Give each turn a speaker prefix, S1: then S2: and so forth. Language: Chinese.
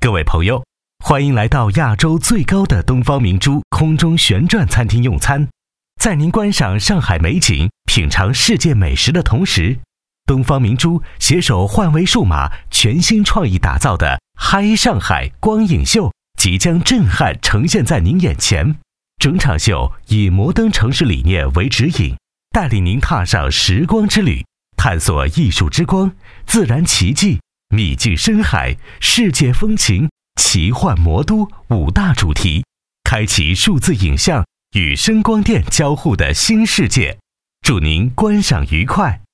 S1: 各位朋友，欢迎来到亚洲最高的东方明珠空中旋转餐厅用餐。在您观赏上海美景、品尝世界美食的同时，东方明珠携手幻维数码全新创意打造的嗨上海光影秀即将震撼呈现在您眼前。整场秀以摩登城市理念为指引，带领您踏上时光之旅，探索艺术之光、自然奇迹、秘境深海、世界风情、奇幻魔都5大主题，开启数字影像与声光电交互的新世界。祝您观赏愉快。